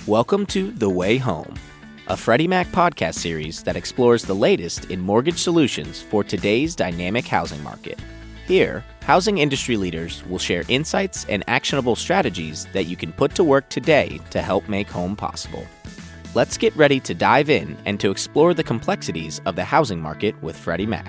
Welcome to The Way Home, a Freddie Mac podcast series that explores the latest in mortgage solutions for today's dynamic housing market. Here, housing industry leaders will share insights and actionable strategies that you can put to work today to help make home possible. Let's get ready to dive in and to explore the complexities of the housing market with Freddie Mac.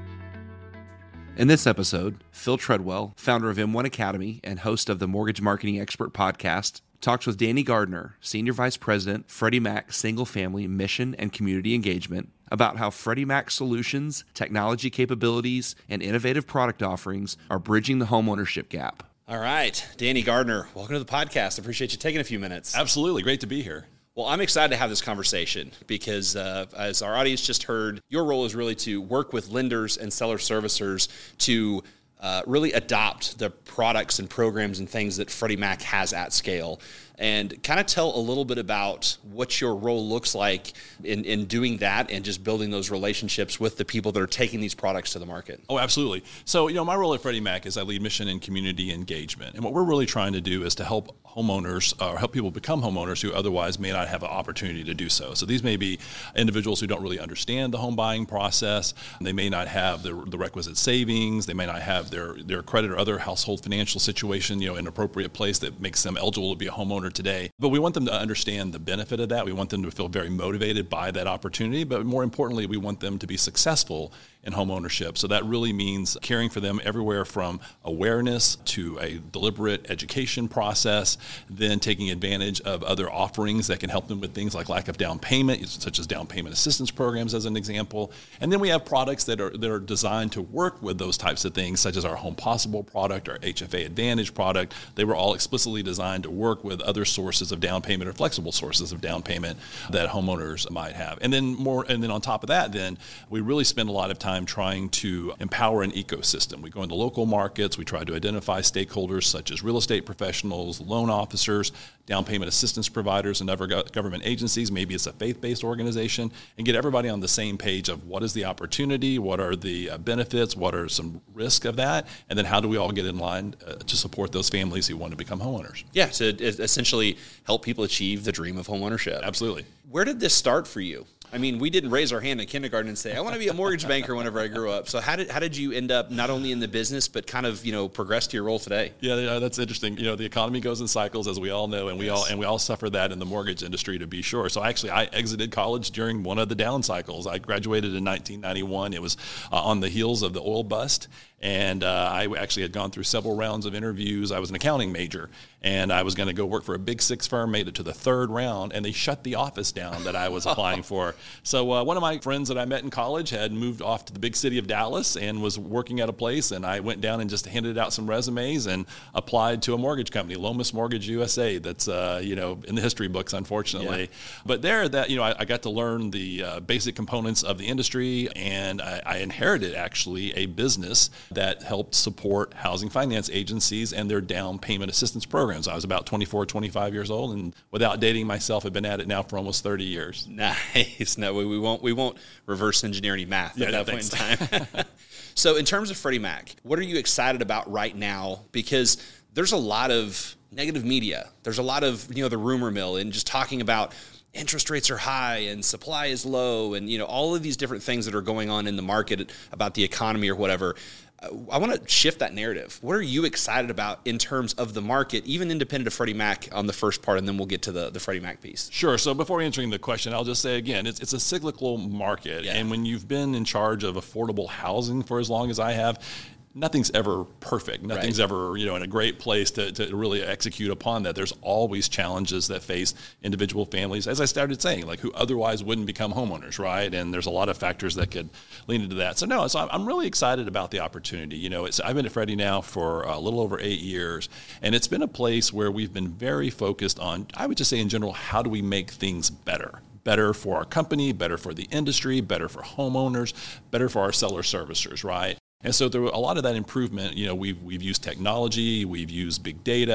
In this episode, Phil Treadwell, founder of M1 Academy and host of the Mortgage Marketing Expert podcast, talks with Danny Gardner, Senior Vice President, Freddie Mac Single Family Mission and Community Engagement, about how Freddie Mac solutions, technology capabilities, and innovative product offerings are bridging the homeownership gap. All right, Danny Gardner, welcome to the podcast. I appreciate you taking a few minutes. Absolutely. Great to be here. Well, I'm excited to have this conversation because as our audience just heard, your role is really to work with lenders and seller servicers to really adopt the products and programs and things that Freddie Mac has at scale, and kind of tell a little bit about what your role looks like in doing that and just building those relationships with the people that are taking these products to the market. Oh, absolutely. So, my role at Freddie Mac is I lead mission and community engagement. And what we're really trying to do is to help homeowners or help people become homeowners who otherwise may not have an opportunity to do so. So these may be individuals who don't really understand the home buying process. They may not have the requisite savings. They may not have their credit or other household financial situation, in an appropriate place that makes them eligible to be a homeowner today. But we want them to understand the benefit of that. We want them to feel very motivated by that opportunity. But more importantly, we want them to be successful in home ownership. So that really means caring for them everywhere from awareness to a deliberate education process, then taking advantage of other offerings that can help them with things like lack of down payment, such as down payment assistance programs as an example. And then we have products that are designed to work with those types of things, such as our Home Possible product, our HFA Advantage product. They were all explicitly designed to work with other sources of down payment or flexible sources of down payment that homeowners might have. And then on top of that, then we really spend a lot of time trying to empower an ecosystem. We go into local markets, we try to identify stakeholders such as real estate professionals, loan officers, down payment assistance providers, and other government agencies. Maybe it's a faith-based organization, and get everybody on the same page of what is the opportunity, what are the benefits, what are some risk of that, and then how do we all get in line to support those families who want to become homeowners. Yeah, to essentially help people achieve the dream of homeownership. Absolutely. Where did this start for you? I mean, we didn't raise our hand in kindergarten and say, I want to be a mortgage banker whenever I grew up. So how did you end up not only in the business, but kind of, progress to your role today? Yeah, that's interesting. The economy goes in cycles, as we all know, and we all suffer that in the mortgage industry, to be sure. So I exited college during one of the down cycles. I graduated in 1991. It was on the heels of the oil bust. And I actually had gone through several rounds of interviews. I was an accounting major, and I was going to go work for a Big Six firm, made it to the third round, and they shut the office down that I was applying for. So one of my friends that I met in college had moved off to the big city of Dallas and was working at a place, and I went down and just handed out some resumes and applied to a mortgage company, Lomas Mortgage USA, that's in the history books, unfortunately. Yeah. But there, I got to learn the basic components of the industry, and I inherited actually a business that helped support housing finance agencies and their down payment assistance programs. I was about 24, 25 years old, and without dating myself, I've been at it now for almost 30 years. Nice. No, we won't reverse engineer any math at that point in time. So in terms of Freddie Mac, what are you excited about right now? Because there's a lot of negative media. There's a lot of, the rumor mill and just talking about interest rates are high and supply is low and, all of these different things that are going on in the market about the economy or whatever. I want to shift that narrative. What are you excited about in terms of the market, even independent of Freddie Mac on the first part, and then we'll get to the Freddie Mac piece? Sure. So before answering the question, I'll just say again, it's a cyclical market. Yeah. And when you've been in charge of affordable housing for as long as I have, nothing's ever perfect. Nothing's ever, in a great place to really execute upon that. There's always challenges that face individual families, as I started saying, like who otherwise wouldn't become homeowners, right? And there's a lot of factors that could lean into that. So I'm really excited about the opportunity. I've been at Freddie now for a little over 8 years, and it's been a place where we've been very focused on, I would just say in general, how do we make things better? Better for our company, better for the industry, better for homeowners, better for our seller servicers, right? And so there were a lot of that improvement, we've used technology, we've used big data,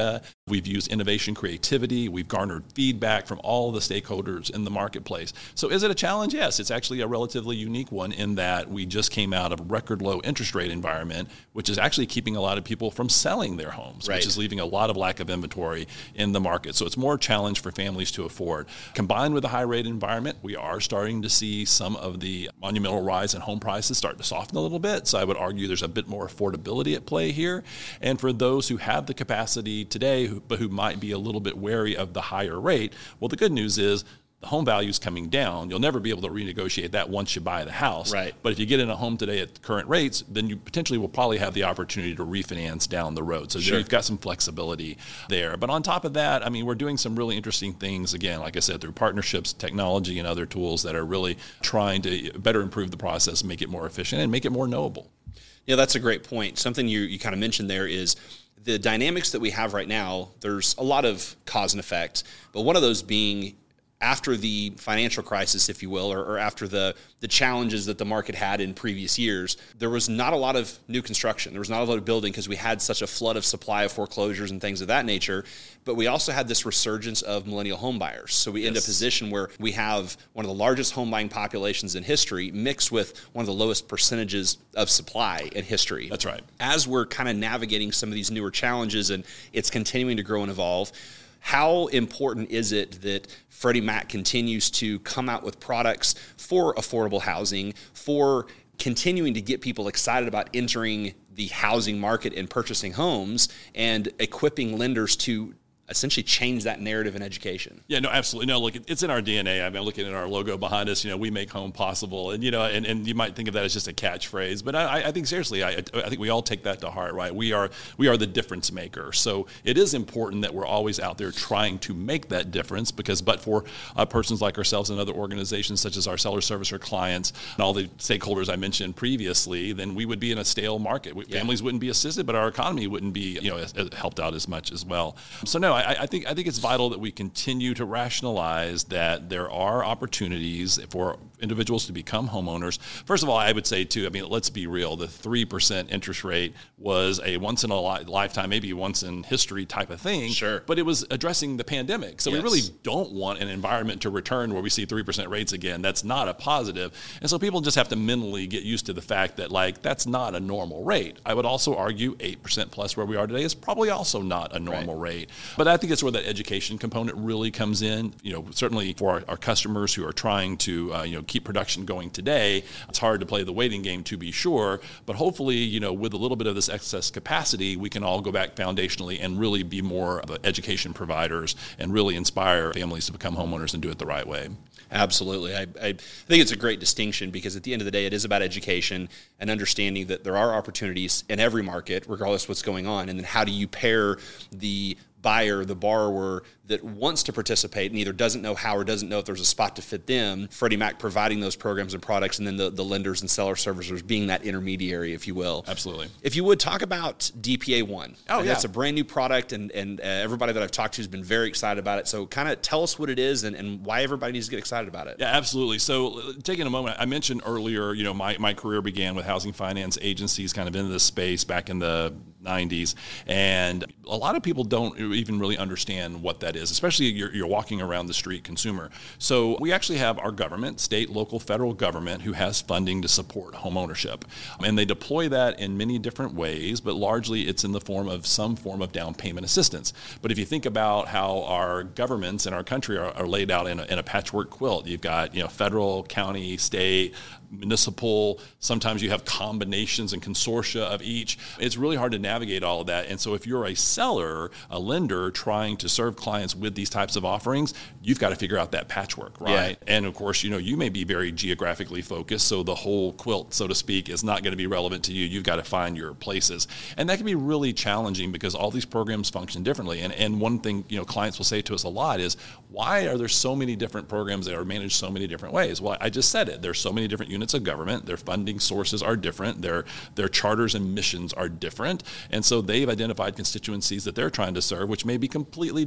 We've used innovation, creativity. We've garnered feedback from all the stakeholders in the marketplace. So is it a challenge? Yes, it's actually a relatively unique one in that we just came out of a record low interest rate environment, which is actually keeping a lot of people from selling their homes, which is leaving a lot of lack of inventory in the market. So it's more a challenge for families to afford. Combined with the high rate environment, we are starting to see some of the monumental rise in home prices start to soften a little bit. So I would argue there's a bit more affordability at play here. And for those who have the capacity today, but who might be a little bit wary of the higher rate, well, the good news is the home value is coming down. You'll never be able to renegotiate that once you buy the house. Right. But if you get in a home today at current rates, then you potentially will probably have the opportunity to refinance down the road. So you've got some flexibility there. But on top of that, I mean, we're doing some really interesting things, again, like I said, through partnerships, technology, and other tools that are really trying to better improve the process, make it more efficient, and make it more knowable. Yeah, that's a great point. Something you kind of mentioned there is the dynamics that we have right now. There's a lot of cause and effect, but one of those being after the financial crisis, if you will, or after the challenges that the market had in previous years, there was not a lot of new construction. There was not a lot of building because we had such a flood of supply of foreclosures and things of that nature. But we also had this resurgence of millennial home buyers. So we end up in a position where we have one of the largest home buying populations in history mixed with one of the lowest percentages of supply in history. That's right. As we're kind of navigating some of these newer challenges and it's continuing to grow and evolve, how important is it that Freddie Mac continues to come out with products for affordable housing, for continuing to get people excited about entering the housing market and purchasing homes, and equipping lenders to essentially change that narrative in education? Yeah, no, absolutely. No, look, it's in our DNA. I mean, looking at our logo behind us, we make home possible. And, and you might think of that as just a catchphrase, but I think seriously, I think we all take that to heart, right? We are the difference maker. So it is important that we're always out there trying to make that difference, because but for persons like ourselves and other organizations such as our seller servicer clients and all the stakeholders I mentioned previously, then we would be in a stale market. Families wouldn't be assisted, but our economy wouldn't be, helped out as much as well. So no, I think it's vital that we continue to rationalize that there are opportunities for individuals to become homeowners. First of all, I would say too, I mean, let's be real. The 3% interest rate was a once in a lifetime, maybe once in history type of thing. Sure. But it was addressing the pandemic. So we really don't want an environment to return where we see 3% rates again. That's not a positive. And so people just have to mentally get used to the fact that that's not a normal rate. I would also argue 8% plus where we are today is probably also not a normal rate. But I think it's where that education component really comes in. Certainly for our customers who are trying to keep production going today, it's hard to play the waiting game, to be sure. But hopefully, with a little bit of this excess capacity, we can all go back foundationally and really be more of education providers and really inspire families to become homeowners and do it the right way. Absolutely. I think it's a great distinction, because at the end of the day, it is about education and understanding that there are opportunities in every market, regardless of what's going on. And then how do you pair the buyer, the borrower that wants to participate and either doesn't know how or doesn't know if there's a spot to fit them, Freddie Mac providing those programs and products, and then the lenders and seller servicers being that intermediary, if you will. Absolutely. If you would, talk about DPA One. Oh, yeah. It's a brand new product, and everybody that I've talked to has been very excited about it. So kind of tell us what it is and why everybody needs to get excited about it. Yeah, absolutely. So taking a moment, I mentioned earlier, my career began with housing finance agencies kind of in this space back in the 90s. And a lot of people don't even really understand what that is, especially you're walking around the street consumer. So we actually have our government, state, local, federal government, who has funding to support home ownership. And they deploy that in many different ways, but largely it's in the form of some form of down payment assistance. But if you think about how our governments in our country are laid out in a patchwork quilt, you've got federal, county, state, municipal, sometimes you have combinations and consortia of each. It's really hard to navigate all of that. And so if you're a seller, a lender trying to serve clients with these types of offerings, you've got to figure out that patchwork, right? Yeah. And of course, you may be very geographically focused, so the whole quilt, so to speak, is not going to be relevant to you. You've got to find your places. And that can be really challenging because all these programs function differently. And one thing, clients will say to us a lot is, why are there so many different programs that are managed so many different ways? Well, I just said it. There's so many different units of government. Their funding sources are different. Their charters and missions are different. And so they've identified constituencies that they're trying to serve, which may be completely different than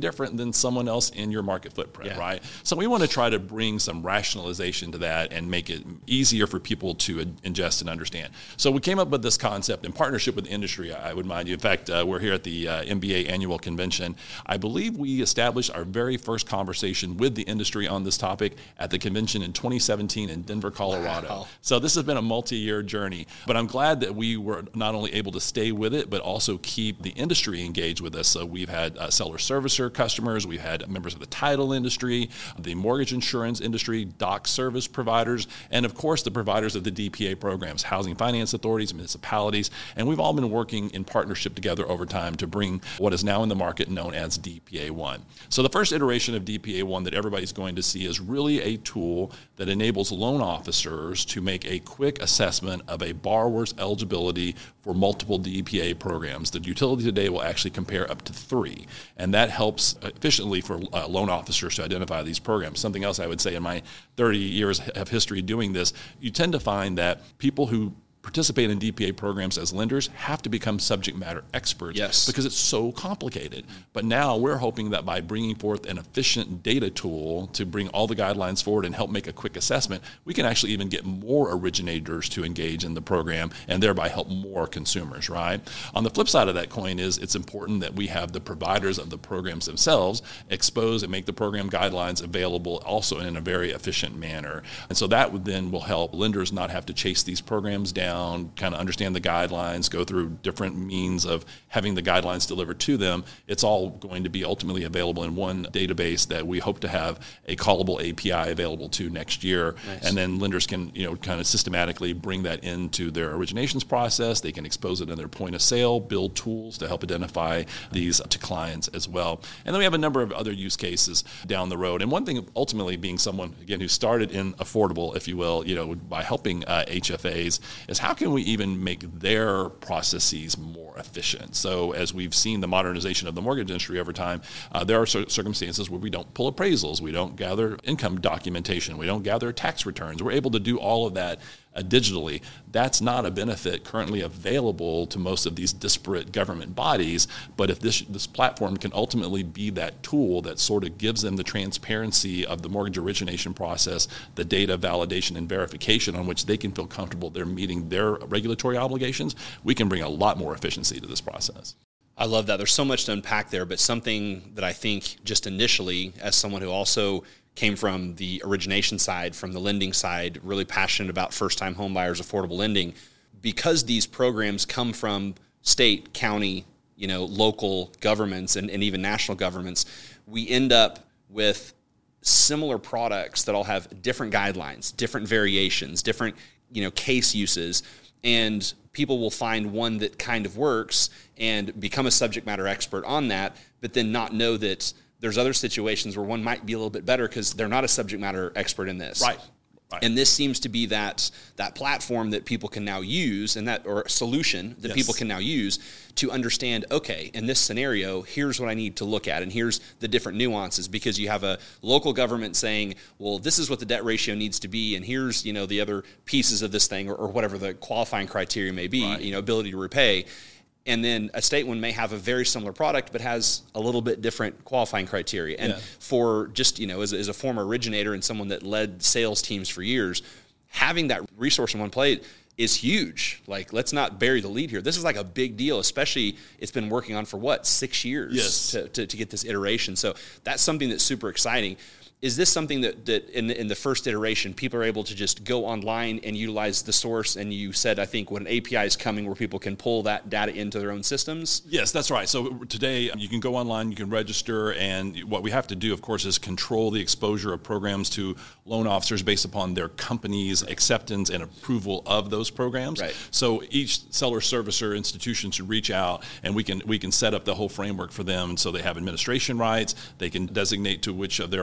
than someone else in your market footprint, right? So we want to try to bring some rationalization to that and make it easier for people to ingest and understand. So we came up with this concept in partnership with the industry, I would mind you. In fact, we're here at the MBA annual convention. I believe we established our very first conversation with the industry on this topic at the convention in 2017 in Denver, Colorado. Wow. So this has been a multi-year journey, but I'm glad that we were not only able to stay with it, but also keep the industry engaged with us. So we've had seller servicer customers, we've had members of the title industry, the mortgage insurance industry, doc service providers, and of course the providers of the DPA programs, housing finance authorities, municipalities, and we've all been working in partnership together over time to bring what is now in the market known as DPA One. So the first iteration of DPA One that everybody's going to see is really a tool that enables loan officers to make a quick assessment of a borrower's eligibility for multiple DPA programs. The utility today will actually compare up to 3, and that helps efficiently for loan officers to identify these programs. Something else I would say in my 30 years of history doing this, you tend to find that people who participate in DPA programs as lenders have to become subject matter experts because it's so complicated. But now we're hoping that by bringing forth an efficient data tool to bring all the guidelines forward and help make a quick assessment, we can actually even get more originators to engage in the program and thereby help more consumers, right? On the flip side of that coin is it's important that we have the providers of the programs themselves expose and make the program guidelines available also in a very efficient manner. And so that would then will help lenders not have to chase these programs down, kind of understand the guidelines, go through different means of having the guidelines delivered to them. It's all going to be ultimately available in one database that we hope to have a callable API available to next year. Nice. And then lenders can, kind of systematically bring that into their originations process. They can expose it in their point of sale, build tools to help identify these to clients as well. And then we have a number of other use cases down the road. And one thing ultimately being someone, again, who started in affordable, if you will, by helping HFAs, is how can we even make their processes more efficient? So as we've seen the modernization of the mortgage industry over time, there are circumstances where we don't pull appraisals, we don't gather income documentation, we don't gather tax returns. We're able to do all of that digitally. That's not a benefit currently available to most of these disparate government bodies, but if this platform can ultimately be that tool that sort of gives them the transparency of the mortgage origination process, the data validation and verification on which they can feel comfortable they're meeting their regulatory obligations, we can bring a lot more efficiency to this process. I love that. There's so much to unpack there, but something that I think just initially, as someone who also came from the origination side, from the lending side, really passionate about first-time home buyers, affordable lending, because these programs come from state, county, local governments and even national governments, we end up with similar products that all have different guidelines, different variations, different, case uses, and people will find one that kind of works and become a subject matter expert on that, but then not know that there's other situations where one might be a little bit better because they're not a subject matter expert in this. Right. And this seems to be that platform that people can now use or solution that people can now use to understand, okay, in this scenario, here's what I need to look at, and here's the different nuances, because you have a local government saying, well, this is what the debt ratio needs to be, and here's, the other pieces of this thing, or whatever the qualifying criteria may be, ability to repay. And then a state one may have a very similar product, but has a little bit different qualifying criteria. And for just, as a former originator and someone that led sales teams for years, having that resource in one place is huge. Like, let's not bury the lead here. This is like a big deal, especially it's been working on for 6 years to get this iteration. So that's something that's super exciting. Is this something that in the first iteration, people are able to just go online and utilize the source? And you said, I think, when an API is coming where people can pull that data into their own systems? Yes, that's right. So today you can go online, you can register, and what we have to do, of course, is control the exposure of programs to loan officers based upon their company's acceptance and approval of those programs. Right. So each seller servicer institution should reach out, and we can set up the whole framework for them. And so they have administration rights, they can designate to which of their originators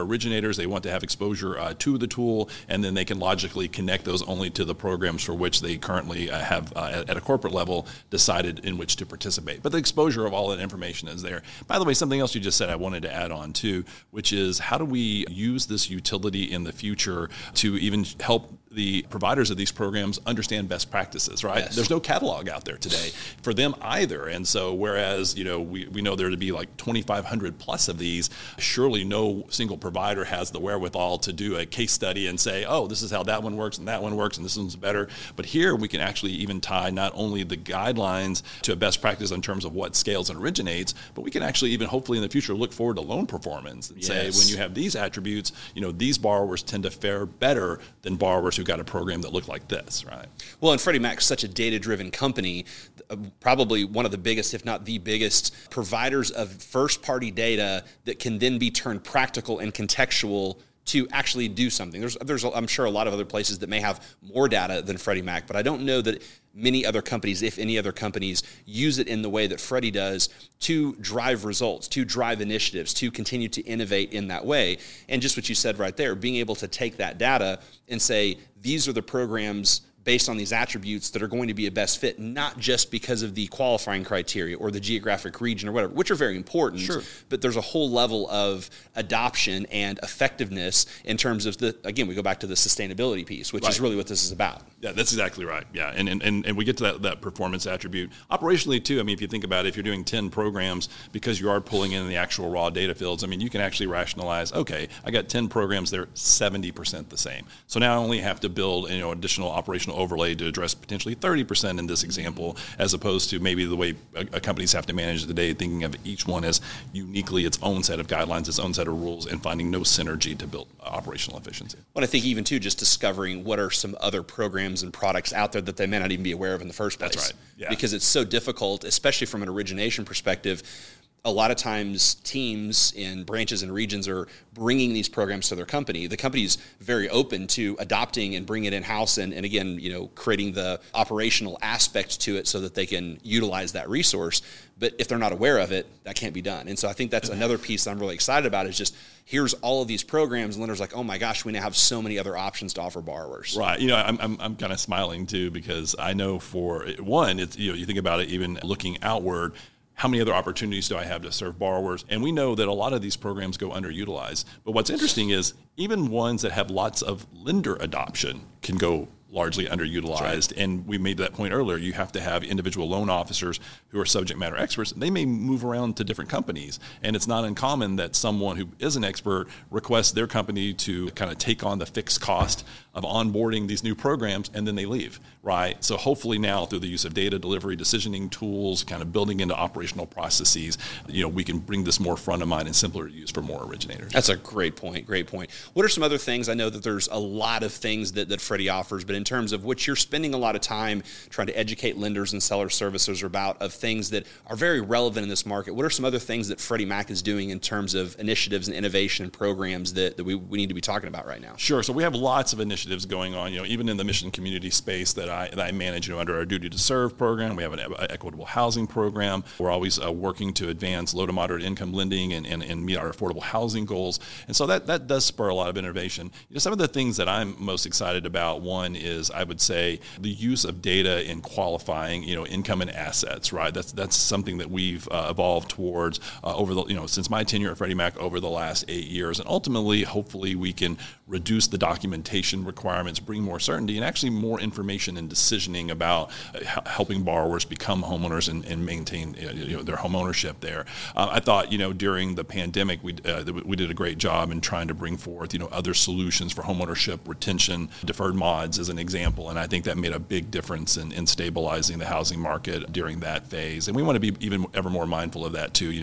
originators. They want to have exposure to the tool, and then they can logically connect those only to the programs for which they currently have, at a corporate level, decided in which to participate. But the exposure of all that information is there. By the way, something else you just said I wanted to add on too, which is how do we use this utility in the future to even help the providers of these programs understand best practices, right? Yes. There's no catalog out there today for them either. And so whereas, we know there to be like 2,500 plus of these, surely no single provider has the wherewithal to do a case study and say, oh, this is how that one works and that one works and this one's better. But here we can actually even tie not only the guidelines to a best practice in terms of what scales and originates, but we can actually even hopefully in the future look forward to loan performance and say, when you have these attributes, these borrowers tend to fare better than borrowers who got a program that looked like this, right? Well, and Freddie Mac's such a data-driven company, probably one of the biggest, if not the biggest, providers of first-party data that can then be turned practical and contextual to actually do something. There's I'm sure a lot of other places that may have more data than Freddie Mac, but I don't know that many other companies, if any other companies, use it in the way that Freddie does to drive results, to drive initiatives, to continue to innovate in that way. And just what you said right there, being able to take that data and say, these are the programs based on these attributes that are going to be a best fit, not just because of the qualifying criteria or the geographic region or whatever, which are very important, sure, but there's a whole level of adoption and effectiveness in terms of again, we go back to the sustainability piece, which is really what this is about. Yeah, that's exactly right. Yeah, and we get to that performance attribute. Operationally, too, if you think about it, if you're doing 10 programs, because you are pulling in the actual raw data fields, you can actually rationalize, okay, I got 10 programs, they're 70% the same. So now I only have to build additional operational overlay to address potentially 30% in this example, as opposed to maybe the way companies have to manage today, thinking of each one as uniquely its own set of guidelines, its own set of rules, and finding no synergy to build operational efficiency. Well, I think even, too, just discovering what are some other programs and products out there that they may not even be aware of in the first place. That's right. Yeah. Because it's so difficult, especially from an origination perspective. A lot of times teams in branches and regions are bringing these programs to their company. The company's very open to adopting and bringing it in-house and again, creating the operational aspect to it so that they can utilize that resource. But if they're not aware of it, that can't be done. And so I think that's another piece that I'm really excited about is just here's all of these programs and lenders like, oh my gosh, we now have so many other options to offer borrowers. Right. I'm kind of smiling too, because I know for one, it's, you think about it, even looking outward, how many other opportunities do I have to serve borrowers? And we know that a lot of these programs go underutilized. But what's interesting is even ones that have lots of lender adoption can go largely underutilized. Right. And we made that point earlier. You have to have individual loan officers who are subject matter experts. They may move around to different companies. And it's not uncommon that someone who is an expert requests their company to kind of take on the fixed cost of onboarding these new programs, and then they leave, right? So hopefully now through the use of data delivery, decisioning tools, kind of building into operational processes, we can bring this more front of mind and simpler to use for more originators. That's a great point. Great point. What are some other things? I know that there's a lot of things that Freddie offers, but in terms of which you're spending a lot of time trying to educate lenders and seller servicers about of things that are very relevant in this market, what are some other things that Freddie Mac is doing in terms of initiatives and innovation and programs that we need to be talking about right now? Sure. So we have lots of initiatives going on, even in the mission community space that I manage, under our Duty to Serve program. We have an equitable housing program. We're always working to advance low to moderate income lending and meet our affordable housing goals. And so that does spur a lot of innovation. Some of the things that I'm most excited about, one is, I would say, the use of data in qualifying, income and assets, right? That's something that we've evolved towards over the, since my tenure at Freddie Mac over the last 8 years. And ultimately, hopefully, we can reduce the documentation requirements, bring more certainty, and actually more information and decisioning about helping borrowers become homeowners and maintain their home ownership there. I thought, during the pandemic, we did a great job in trying to bring forth, other solutions for homeownership, retention, deferred mods as an example, and I think that made a big difference in stabilizing the housing market during that phase. And we want to be even ever more mindful of that too.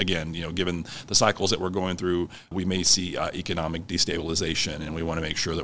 Given the cycles that we're going through, we may see economic destabilization, and we want to make sure that we're there to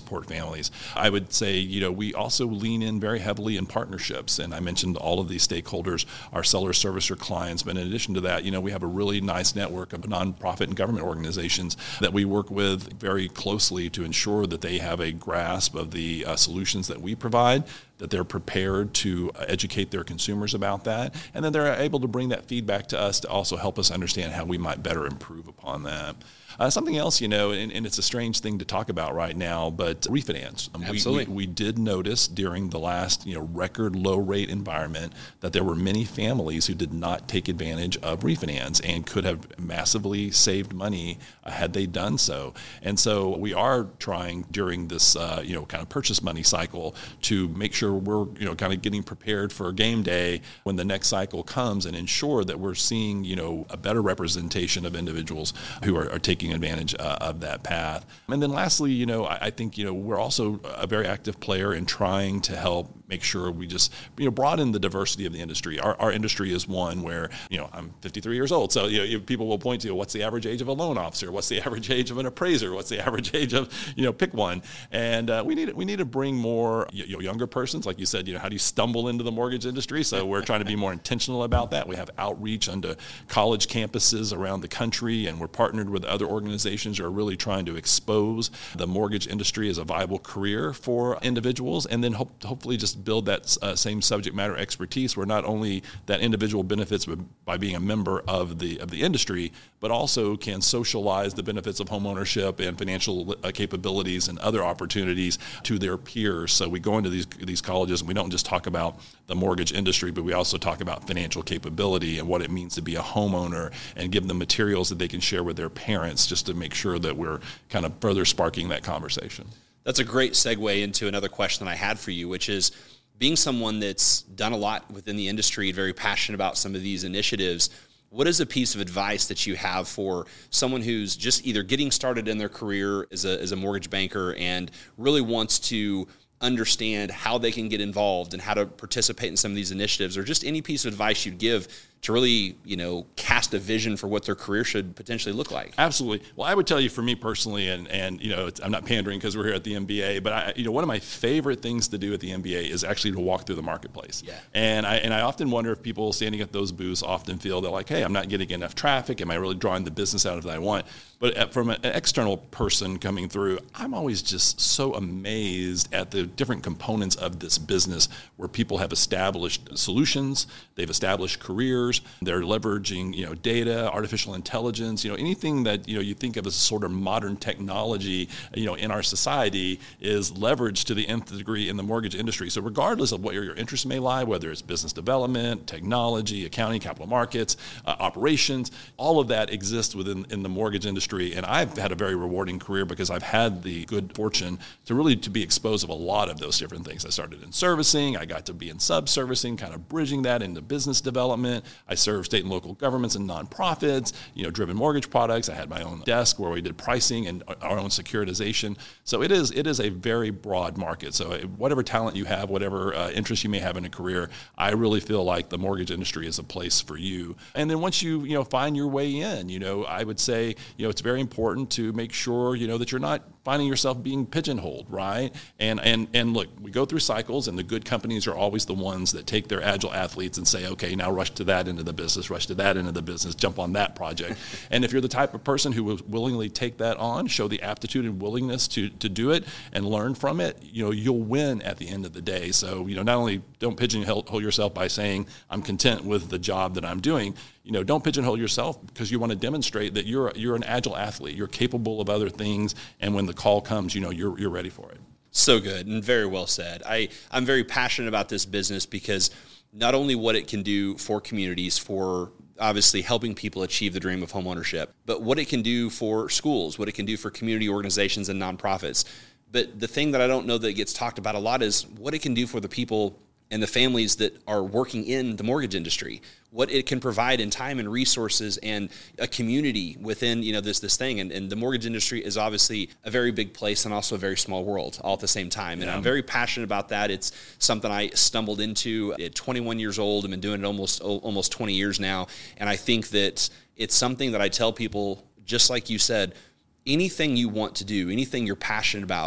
support families. I would say, we also lean in very heavily in partnerships. And I mentioned all of these stakeholders, our seller servicer clients. But in addition to that, we have a really nice network of nonprofit and government organizations that we work with very closely to ensure that they have a grasp of the solutions that we provide, that they're prepared to educate their consumers about that, and then they're able to bring that feedback to us to also help us understand how we might better improve upon that. Something else, and it's a strange thing to talk about right now, but refinance. Absolutely. We did notice during the last, record low rate environment that there were many families who did not take advantage of refinance and could have massively saved money had they done so. And so we are trying during this, kind of purchase money cycle to make sure we're, kind of getting prepared for game day when the next cycle comes and ensure that we're seeing, a better representation of individuals who are taking advantage of that path. And then lastly, I think, we're also a very active player in trying to help make sure we just, broaden the diversity of the industry. Our industry is one where, I'm 53 years old. So, people will point to what's the average age of a loan officer? What's the average age of an appraiser? What's the average age of, pick one. And we need to bring more younger persons. Like you said, how do you stumble into the mortgage industry? So we're trying to be more intentional about that. We have outreach onto college campuses around the country, and we're partnered with other organizations who are really trying to expose the mortgage industry as a viable career for individuals, and then hopefully just build that same subject matter expertise where not only that individual benefits by being a member of the industry, but also can socialize the benefits of homeownership and financial capabilities and other opportunities to their peers. So we go into these colleges and we don't just talk about the mortgage industry, but we also talk about financial capability and what it means to be a homeowner, and give them materials that they can share with their parents just to make sure that we're kind of further sparking that conversation. That's a great segue into another question that I had for you, which is, being someone that's done a lot within the industry, very passionate about some of these initiatives, what is a piece of advice that you have for someone who's just either getting started in their career as a mortgage banker and really wants to understand how they can get involved and how to participate in some of these initiatives, or just any piece of advice you'd give to really, cast a vision for what their career should potentially look like? Absolutely. Well, I would tell you, for me personally, and I'm not pandering because we're here at the MBA, but one of my favorite things to do at the MBA is actually to walk through the marketplace. Yeah. And I often wonder if people standing at those booths often feel they're like, hey, I'm not getting enough traffic. Am I really drawing the business out of that I want? But from an external person coming through, I'm always just so amazed at the different components of this business where people have established solutions, they've established careers, they're leveraging, data, artificial intelligence, anything that, you think of as sort of modern technology, in our society is leveraged to the nth degree in the mortgage industry. So regardless of what your interests may lie, whether it's business development, technology, accounting, capital markets, operations, all of that exists in the mortgage industry. And I've had a very rewarding career because I've had the good fortune to be exposed of a lot of those different things. I started in servicing, I got to be in sub-servicing, kind of bridging that into business development. I served state and local governments and nonprofits, driven mortgage products. I had my own desk where we did pricing and our own securitization. So it is a very broad market. So whatever talent you have, whatever interest you may have in a career, I really feel like the mortgage industry is a place for you. And then once you find your way in, I would say, it's very important to make sure, that you're not finding yourself being pigeonholed, right? And look, we go through cycles, and the good companies are always the ones that take their agile athletes and say, okay, now rush to that into the business, rush to that into the business, jump on that project. And if you're the type of person who will willingly take that on, show the aptitude and willingness to do it and learn from it, you'll win at the end of the day. So, not only don't pigeonhole yourself by saying, I'm content with the job that I'm doing, don't pigeonhole yourself because you want to demonstrate that you're an agile athlete, you're capable of other things, and when the call comes, you're ready for it. So good and very well said. I'm very passionate about this business because not only what it can do for communities, for obviously helping people achieve the dream of homeownership, but what it can do for schools, what it can do for community organizations and nonprofits. But the thing that I don't know that gets talked about a lot is what it can do for the people and the families that are working in the mortgage industry, what it can provide in time and resources and a community within, this thing. And the mortgage industry is obviously a very big place and also a very small world all at the same time. And I'm very passionate about that. It's something I stumbled into at 21 years old. I've been doing it almost 20 years now. And I think that it's something that I tell people, just like you said, anything you want to do, anything you're passionate about,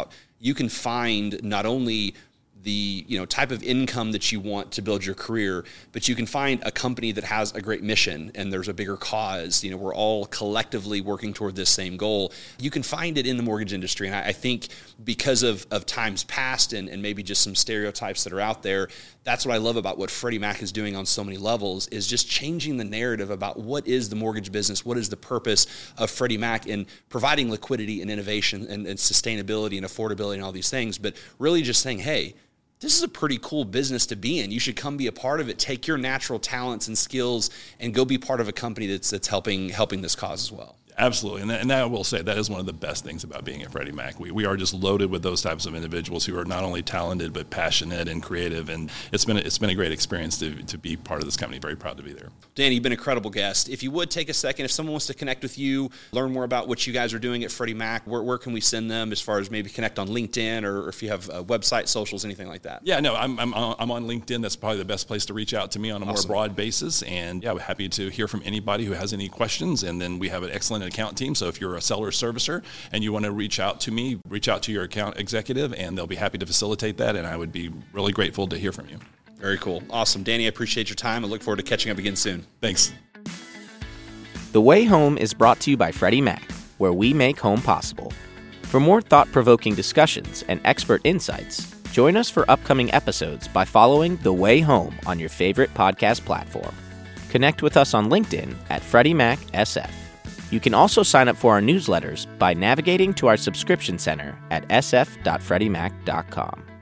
you can find not only the type of income that you want to build your career, but you can find a company that has a great mission and there's a bigger cause. We're all collectively working toward this same goal. You can find it in the mortgage industry. And I think because of times past and maybe just some stereotypes that are out there, that's what I love about what Freddie Mac is doing on so many levels, is just changing the narrative about what is the mortgage business, what is the purpose of Freddie Mac in providing liquidity and innovation and sustainability and affordability and all these things, but really just saying, hey, this is a pretty cool business to be in. You should come be a part of it. Take your natural talents and skills and go be part of a company that's helping this cause as well. Absolutely. And that I will say, that is one of the best things about being at Freddie Mac. We are just loaded with those types of individuals who are not only talented, but passionate and creative. And it's been a great experience to be part of this company. Very proud to be there. Danny, you've been an incredible guest. If you would take a second, if someone wants to connect with you, learn more about what you guys are doing at Freddie Mac, where can we send them as far as maybe connect on LinkedIn or if you have a website, socials, anything like that? Yeah, no, I'm on LinkedIn. That's probably the best place to reach out to me on a more broad basis. And yeah, we're happy to hear from anybody who has any questions. And then we have an excellent account team. So if you're a seller servicer and you want to reach out to me, reach out to your account executive, and they'll be happy to facilitate that. And I would be really grateful to hear from you. Very cool. Awesome. Danny, I appreciate your time. I look forward to catching up again soon. Thanks. The Way Home is brought to you by Freddie Mac, where we make home possible. For more thought-provoking discussions and expert insights, join us for upcoming episodes by following The Way Home on your favorite podcast platform. Connect with us on LinkedIn at Freddie Mac SF. You can also sign up for our newsletters by navigating to our subscription center at sf.freddiemac.com.